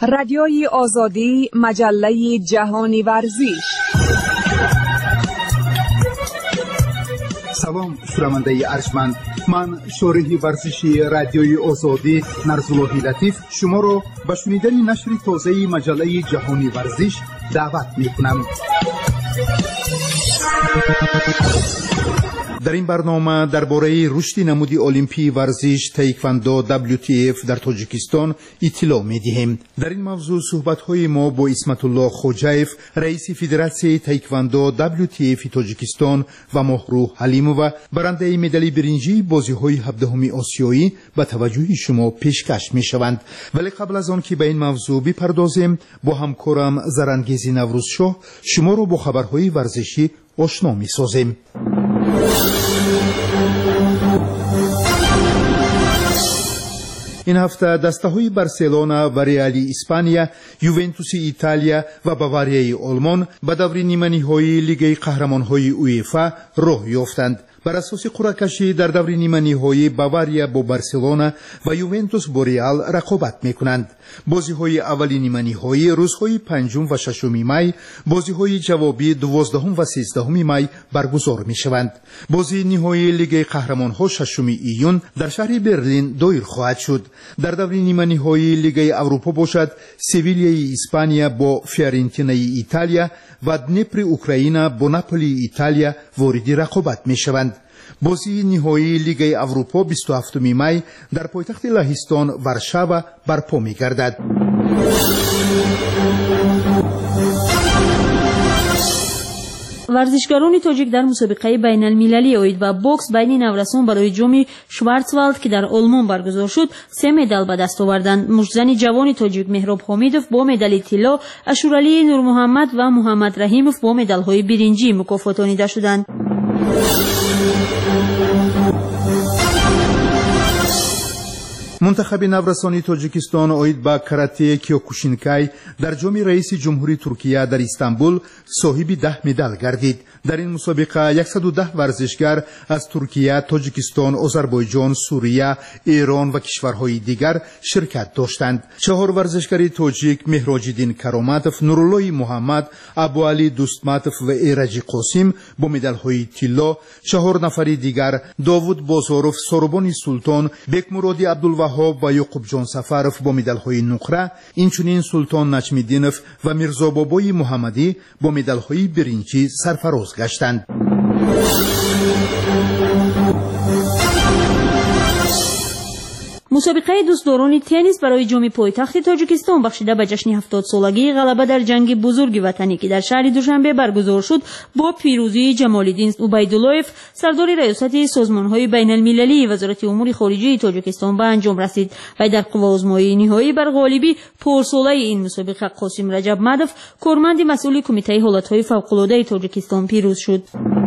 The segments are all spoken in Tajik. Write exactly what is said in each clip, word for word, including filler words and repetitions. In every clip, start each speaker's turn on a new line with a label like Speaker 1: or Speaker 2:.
Speaker 1: رادیوی آزادی، مجله جهانی ورزش.
Speaker 2: سلام شنونده ارجمند، من شارح ورزشی رادیوی آزادی نرزالله لطیف شما را به شنیدن نشر تازه مجله جهانی ورزش دعوت می‌کنم. در این برنامه درباره رشد نمود المپی ورزش تایکواندو دبلیو تی اف در تاجیکستان اطلاع می‌دهیم. در این موضوع صحبت‌های ما با اسمت الله خوجایف، رئیس فدراسیون تایکواندو دبلیو تی اف تاجیکستان و مهرو حلیمووا، برنده مدال برنجی بازی‌های هفدهم آسیایی به توجه شما پیشکش می‌شوند. ولی قبل از آن که به این موضوع بپردازیم، با همکارم زرانگیز نوروزشاه شما را با خبرهای ورزشی آشنا می‌سازیم. این هفته دسته‌های بارسلونا و ریال اسپانیا، یوونتوس ایتالیا و باواریای آلمان به دور نیمه‌نهایی لیگ قهرمان‌های اوئفا راه یافتند. بر اساس قرعه کشی در دور نیمه‌نهایی باواریا با بارسلونا و یوونتوس با ریال رقابت می‌کنند. بازی‌های اولی نیمه‌نهایی روزهای پنجم و ششم می، بازی‌های جوابی دوازدهم و سیزدهم می برگزار می‌شوند. بازی نهایی لیگ قهرمان‌ها ششم ایون در شهر برلین دایر خواهد شد. در دور نیمه‌نهایی لیگ اروپا باشد سویلیای اسپانیا با فیورنتینای ایتالیا و دنیپر اوکراین با ناپولی ایتالیا وارد رقابت می‌شوند. بازی نهایی لیگ اروپا بیست و هفتم می در پایتخت لهستان وارشاوا برپا می‌گردد.
Speaker 3: ورزشکاران تاجیک در مسابقه بین المللی اوید و بوکس بین نورسان برای جام شوارتوالد که در آلمان برگزار شد سه مدال به دست آوردند. مشتزن جوان تاجیک مهراب حمیدوف با مدال طلا، اشورعلی نور محمد و محمد رحیموف با مدال‌های برنجی مکافاتانیده شدند.
Speaker 2: منتخب نورسانی تاجیکستان اوید با کاراته کیوکوشینکای در جام رئیس جمهوری ترکیه در استانبول صاحب ده مدال گردید. در این مسابقه صد و ده ورزشگر از ترکیه، تاجیکستان، آذربایجان، سوریه، ایران و کشورهای دیگر شرکت داشتند. چهار ورزشکار تاجیک مهراج‌الدین کراماتوف، نورالله محمد، ابوعلی دوستماتوف و ایرج قاسم با مدال‌های طلا، چهار نفر دیگر داوود بازاروف، سوربانی سلطان، بکمرادی عبدالوهاب و یعقوب جان سفروف با مدال‌های نقره، اینچنین سلطان نجمیدینوف و میرزا بابای محمدی با مدال‌های برنجی سرفراز گشتند.
Speaker 3: مسابقه دوستداران تنیس برای جام پایتخت تاجیکستان بخشیده به جشن هفتاد سالگی غلبه در جنگ بزرگ وطنی که در شهر دوشنبه برگزار شد با پیروزی جمال‌الدین عبیدالله‌اف، سردار ریاست سازمان‌های بین‌المللی وزارت امور خارجه تاجیکستان به انجام رسید و در قوازمایی نهایی بر غالبی پرساله این مسابقه قاسم رجب مدف، کارمند مسئول کمیته حالت‌های فوق‌العاده تاجیکستان پیروز شد.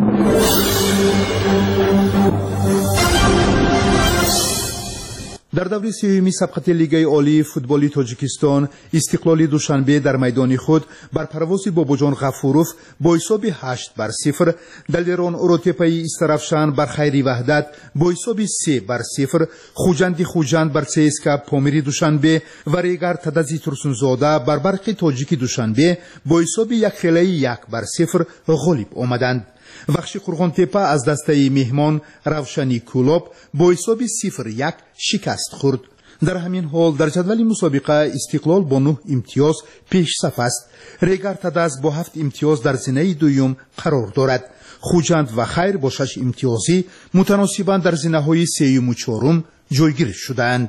Speaker 2: در دور سوم سبقت لیگ عالی فوتبال تاجیکستان، استقلال دوشنبه در میدان خود بر پرواز باباجان غفوروف با حساب هشت بر صفر، دلیران اوروتپای استرافشان بر خیری وحدت با حساب سه بر صفر، خوجندی خوجند بر سیسکا پامیری دوشنبه و ریگر تدزی ترسونزاده بر برق تاجیک دوشنبه با حساب یک خیلی یک بر صفر غالب آمدند. وخش قرغانتپه از دسته مهمان روشنی کلوب با حساب صفر یک شکست خورد. در همین حال در جدول مسابقه استقلال با نه امتیاز پیش صف است. ریگر تدز با هفت امتیاز در زینه دوم قرار دارد. خوجند و خیر با شش امتیازی متناسباً در زینه های سوم و چهارم جایگیر شدند.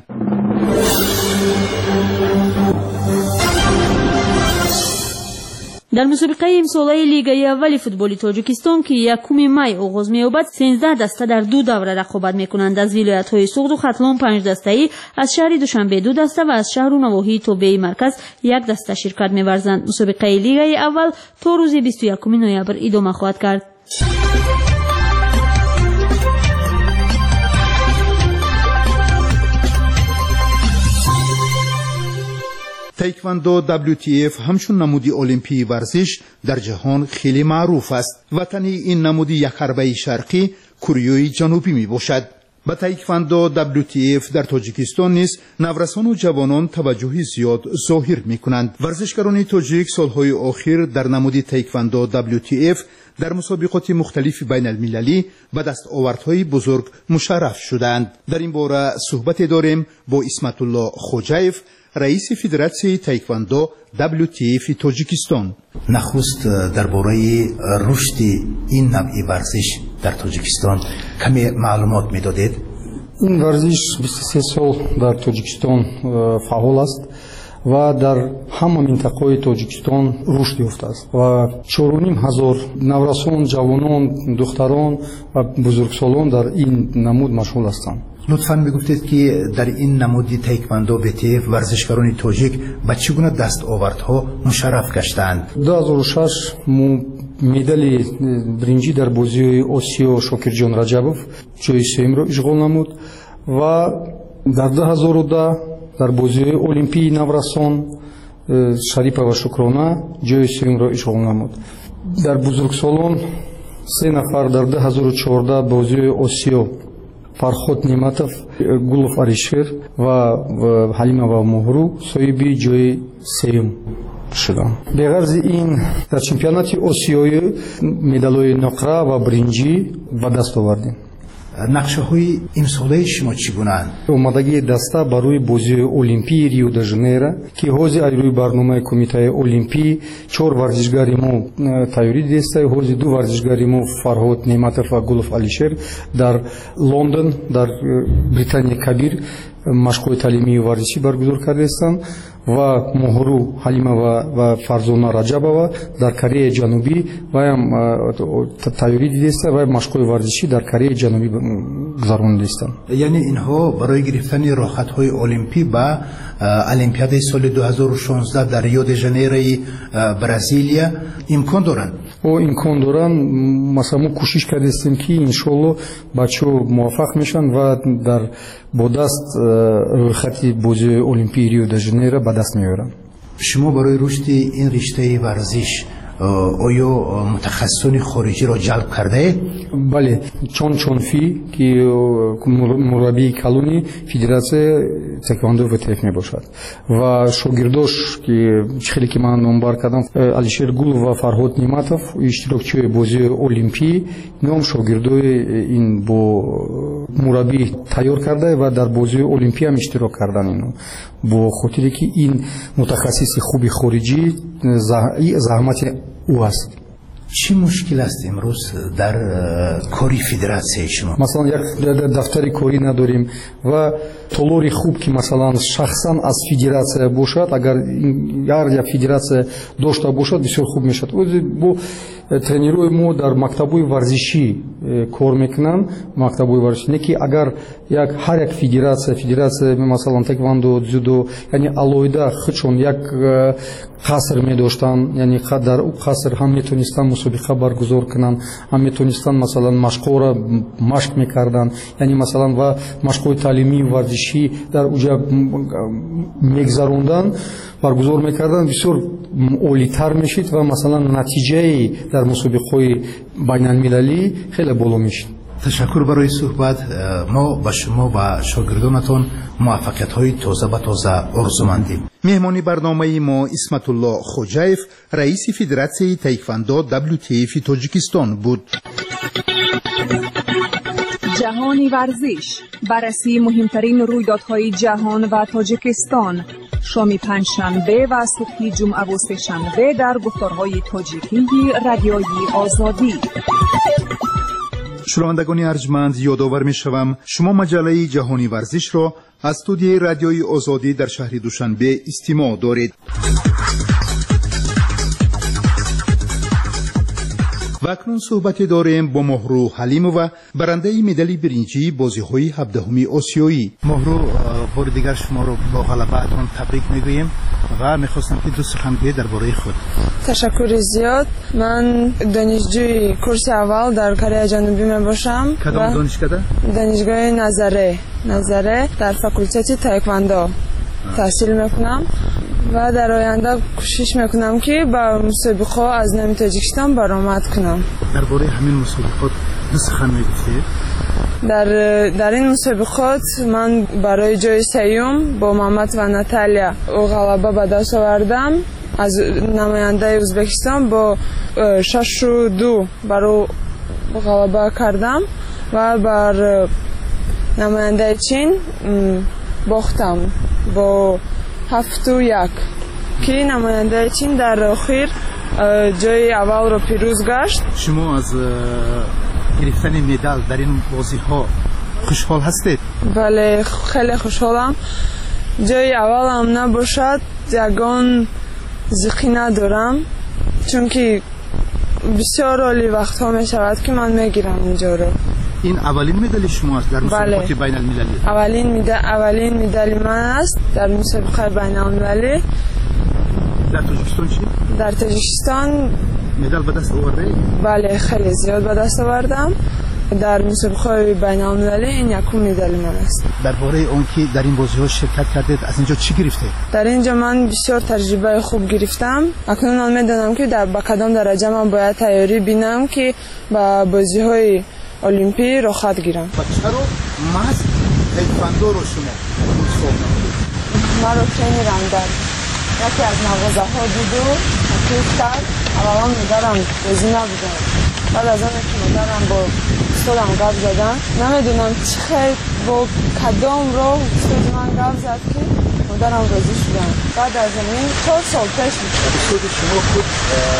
Speaker 3: در مسابقه امساله لیگ اول فوتبال تاجیکستان که یکم می آغاز می‌یابد، سیزده دسته در دو دوره رقابت می‌کنند. از ولایت‌های سوخت و ختلان پنج دسته‌ای، از شهر دوشنبه دو دسته و از شهر و نواحی توبه مرکز یک دسته شرکت می‌ورزند. مسابقه لیگ اول تا روز بیست و یکم نوامبر ادامه خواهد کرد.
Speaker 2: تایکواندو دبلیو تی اف همچون نمودی المپی ورزش در جهان خیلی معروف است. وطن این نمودی یک حربه شرقی کره جنوبی می باشد. ба тайквандо дабл ю ти эф дар тоҷикистон низ наврасону ҷавонон таваҷҷӯҳи зиёд зоҳир мекунанд. варзишгарони тоҷик солҳои охир дар намуди тайквандо дабл ю ти эф дар мусобиқоти мухталифи байналмилалӣ ба дастовардҳои бузург мушарраф шуданд. дар ин бора суҳбате дорем бо исматулло хоҷаев, раиси федератсияи тайквандо дабл ю ти эф-и тоҷикистон.
Speaker 4: нахуст дар бораи рушди ин навъи варзиш дар тоҷикистон каме маълумот медодед?
Speaker 5: ин варзиш бисту се сол дар тоҷикистон фаъол аст ва дар ҳама минтақаҳои тоҷикистон рушд ёфтааст ва чору ним ҳазор наврасон, ҷавонон, духтарон ва бузургсолон дар ин намуд машғул ҳастанд.
Speaker 4: лутфан мегуфтед ки дар ин намуди тайквандо вэ тэ эф варзишгарони тоҷик ба чӣ гуна дастовардҳо мушарраф гаштаанд?
Speaker 5: ду ҳазору шаш мо медали биринҷӣ дар бозиҳои осиё Шокирҷон Раҷабов ҷои сеюмро ишғол намуд ва дар ду ҳазору даҳ дар бозиҳои олимпии наврасон Шарипова Шукрона ҷои сеюмро ишғол намуд. дар бузургсолон се нафар дар ду ҳазору чордаҳ бозиҳои осиё Фарход Нематов, Гулов Алишер ва Ҳалимова Муҳру соҳиби ҷои сеюм шуданд. Беғарзи ин дар чемпионати осиёӣ медалҳои ноқра ва биринҷӣ ба даст овардем.
Speaker 4: нақшаҳои имсолаи шумо чӣ гунаанд?
Speaker 5: омадагии даста ба рӯи бозиҳои олимпии Рио де Жанейро ки ҳози аз рӯи барномаи кумитаи олимпӣ чор варзишгари мо тайёрӣ диста, ҳози ду варзишгари мо Фарҳод Нематов ва Гулов Алишер дар Лондон дар Британияи Кабир машқҳои таълимии варзишӣ баргузор кардастанд ва Муҳру Ҳалимова ва Фарзона Раҷабова дар Кореяи Ҷанубӣ ваям тайёрӣ диста ва машқҳои варзишӣ дар Кореяи Ҷанубӣ гузаронидастанд.
Speaker 4: яъне инҳо барои гирифтани роҳхатҳои олимпӣ ба олимпиадаи соли ду ҳазору шонздаҳ дар Рио де Жанейрои Бразилия имкон доранд?
Speaker 5: о имкон доранд. масалан мо кӯшиш кардастем ки иншоалло бачаҳо муваффақ мешаванд ва дар бо даст рӯйхати бозиҳои олимпии Рио де Жанейро ба даст меоранд.
Speaker 4: шумо барои рушди ин риштаи варзиш оё мутахассисони хориҷиро ҷалб кардаед?
Speaker 5: бале, чон чонфӣ ки мураббии калони федератсияи тайквандо вэ тэ эф мебошад ва шогирдош ки хеле ки ман номбар кардам Алишер Гулов ва Фарҳод Нематов иштирокчиҳои бозиҳои олимпӣ ном шогирдои ин бо мураббӣ тайёр карда ва дар бозиҳои олимпӣ ҳам иштирок кардан ино бо хотире ки ин мутахассиси хуби хориҷӣ заҳмати ӯ аст.
Speaker 4: чӣ мушкил аст имрӯз дар кори федератсияи шумо?
Speaker 5: масалан як дафтари корӣ надорем ва толори хуб ки масалан шахсан аз федератсия бошад, агар ҳар як федератсия дошта бошад бисёр хуб мешавад. бо тренерои мо дар мактабҳои варзишӣ кор мекунанд, мактабҳои варзишӣ не ки агар як ҳар як федератсия федератсия масалан тайквандо, дзюдо яъне алоҳида худшон як қаср медоштанд, яъне дар ӯ қаср ҳам метонистанд мусобиқа баргузор кунанд, ҳам метонистанд масалан машқҳоро машқ мекарданд, яъне масалан ва машқҳои таълимии варзишӣ дар уҷа мегзаронданд, баргузор мекарданд, бисёр олитар мешид ва масалан натиҷаи дар мусобиқаҳои байналмилалӣ хеле боло мешид.
Speaker 4: ташаккур барои суҳбат. мо ба шумо ва шогирдонатон муваффақиятҳои тоза ба тоза орзумандем.
Speaker 2: меҳмони барномаи мо Исматулло Хоҷаев, раиси федератсияи тайквандо дабл ю ти эф-и тоҷикистон буд.
Speaker 1: ҷаҳони варзиш, барраси муҳимтарин рӯйдодҳои ҷаҳон ва тоҷикистон. шоми панҷшанбе ва субҳи ҷумъаву сешанбе дар гуфторҳои тоҷикии радиои озодӣ.
Speaker 2: шунавандагони арҷманд, ёдовар мешавам шумо маҷаллаи ҷаҳони варзишро аз студияи радиои озодӣ дар шаҳри душанбе истимоъ доред. ва акнун суҳбате дорем бо Муҳру Ҳалимова, барандаи медали биринҷии бозиҳои ҳабдаҳуми осиёӣ.
Speaker 4: Муҳру, бори дигар шуморо бо ғалабаатон табрик мегӯем ва мехостам ки ду сухан гӯед дар бораи худ.
Speaker 6: ташаккури зиёд. ман донишҷӯи курси аввал дар Кореяи Ҷанубӣ мебошам.
Speaker 2: кадом донишгоҳда?
Speaker 6: донишгоҳи Назаре Назаре дар факултети тайквандо таҳсил мекунам ва дар оянда кӯшиш мекунам ки ба мусобиқаҳо аз номи Тоҷикистон баромад кунам.
Speaker 4: дар бораи ҳамин мусобиқот ду сухан мегуфтед?
Speaker 6: در در این مسابقات من برای جای سیوم با محمد و ناتالیا غلبه به دست آوردم. از نماینده ازبکستان با شش و دو برای غلبه کردم و بر نماینده چین باختم با هفت و یک که نماینده چین در آخر جای اول رو پیروز گشت.
Speaker 2: شما از گرفتن مدال در این بازی ها خوشحال هستید؟
Speaker 6: بله خیلی خوشحالم. جای اول هم نباشد یگان زخی ندارم چون که بسیار عالی وقت ها می شود که من میگیرم اینجا رو.
Speaker 2: این اولین مدال شما است در مسابقات بین المللی؟
Speaker 6: اولین مدال اولین مدال من است در مسابقه بین المللی.
Speaker 2: در تاجیکستان چی؟
Speaker 6: در تاجیکستان
Speaker 2: مدال به دست آورده؟
Speaker 6: بله خیلی زیاد به دست آوردم. در مسابقه بین المللی این یکم مدال من است.
Speaker 2: درباره اون که در این بازی ها شرکت کردید از اینجا چی گرفتید؟
Speaker 6: در اینجا من بسیار تجربه خوب گرفتم. اکنون من میدونم که در با کدام درجه من باید تیاری بینم که با بازی های المپی رو خط گیرم.
Speaker 2: چرا محض تایکواندو رو شما دوست
Speaker 6: من رو چه میرم در یکی از مغازه ها دیدو تکلیف کرد. اولا میدارم بازی نبودم. بعد از آن که مدارم با استادم گپ زدن نمیدونم چی خیلی با کدام رو استاد من گپ زد که مدارم راضی شدم. بعد از این چهار سال پیش بود.
Speaker 2: استاد شما خود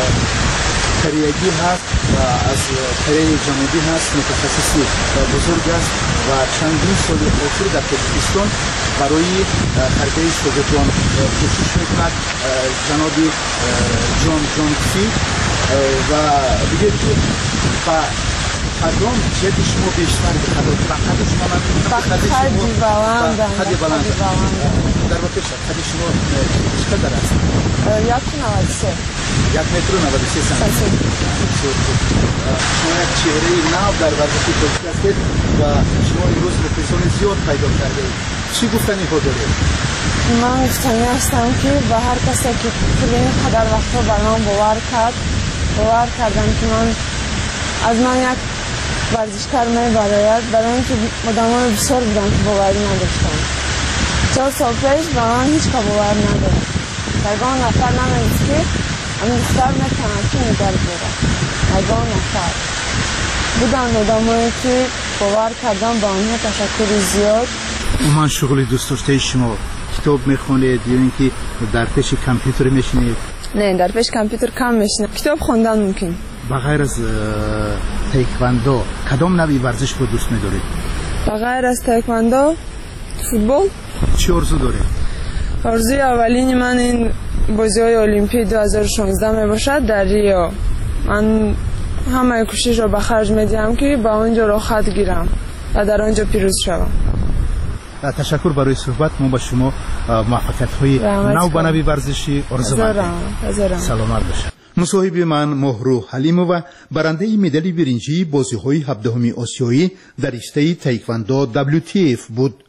Speaker 2: کریگی هست و از کره جنوبی هست، متخصصی بزرگ است و چندین سال اخیر در تاجیکستان برای حربه شوگوان کوشش میکند. جناب جان جانگسی و دیگه که با کدام جدی شما بیشتر بخداد و خد شما من
Speaker 6: خدی بلند
Speaker 2: خدی بلند در واقع خدی شما چقدر است؟
Speaker 6: یک نود و سه
Speaker 2: یک متر و نود و سه سانتی متر. شما یک چهره نو در ورزش تاجیک هستید و شما امروز مخلصان زیاد پیدا کردید. چی گفتنی ها دارید؟
Speaker 6: من گفتنی هستم که به هر کسی که طول این قدر وقتا به من باور کرد باور کردم که من از من یک ورزشکار میبراید، برای اینکه آدمای بسیار بودن که باوری نداشتن. چهار سال پیش به من هیچ که باور ندارد. یگان نفر نمیدید که همین دختر میتونه که مدال بگیرد. یگان نفر بودن آدمایی که باور کردن با آنها تشکر زیاد.
Speaker 2: من شغل دوست داشته شما کتاب میخونید یا اینکه در پیش کامپیوتر میشینید؟
Speaker 6: نه در پیش کامپیوتر کم میشینم. کتاب خوندن ممکن.
Speaker 2: بغیر از تایکواندو کدام نوعی ورزش رو دوست می‌دارید؟
Speaker 6: بغیر از تایکواندو فوتبال.
Speaker 2: چی آرزو دارید؟
Speaker 6: آرزوی اولین من این بازی‌های المپی دو هزار و شانزده میباشد در ریو. من همه کوشش رو به خرج میدیم که با اونجا رو خط گیرم و در آنجا پیروز شوم.
Speaker 2: تشکر برای صحبت. ما با شما موفقیت‌های نو به نوع ورزشی آرزو می‌کنم. سلامت باشید. مصاحبه من مهرو حلیمووا برنده مدال برنجی بازی‌های هفدهم آسیایی در رشته تایکواندو دبلیو تی اف بود.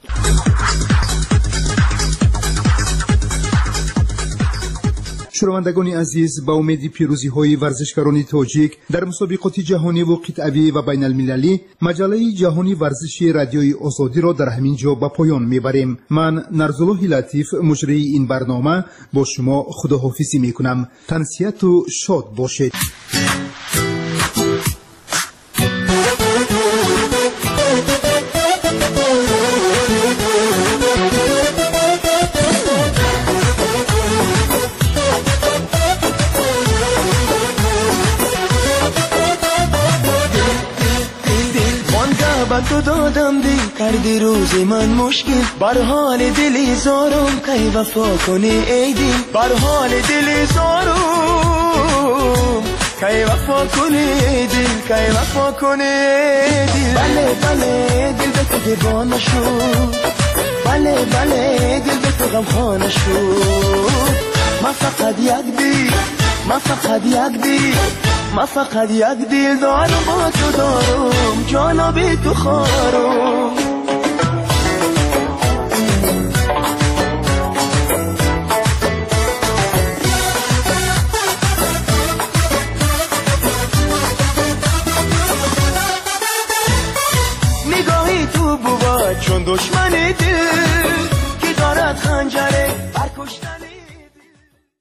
Speaker 2: شنوندگان عزیز، با امید پیروزی های ورزشکاران تاجیک در مسابقات جهانی و قطعی و بین المللی، مجله جهانی ورزشی رادیوی آزادی را در همین جا به پایان میبریم. من نرزالله لطیف مجری این برنامه با شما خداحافظی میکنم. تنسیت و شاد باشید.
Speaker 7: تو دادم دل کردی روز من مشکل، بر حال دلی زارم کی وفا کنی ای دل، بر حال دلی زارم کی وفا کنی ای دل، کی وفا کنی ای دل. بله بله دل به تو دیوانه شد، بله بله دل به تو غمخانه شد. ما فقط یک دل، ما فقط یک دل، ما فقط یک دل دارم با تو دارم، جانا بی تو خارم. نگاه دشمن دل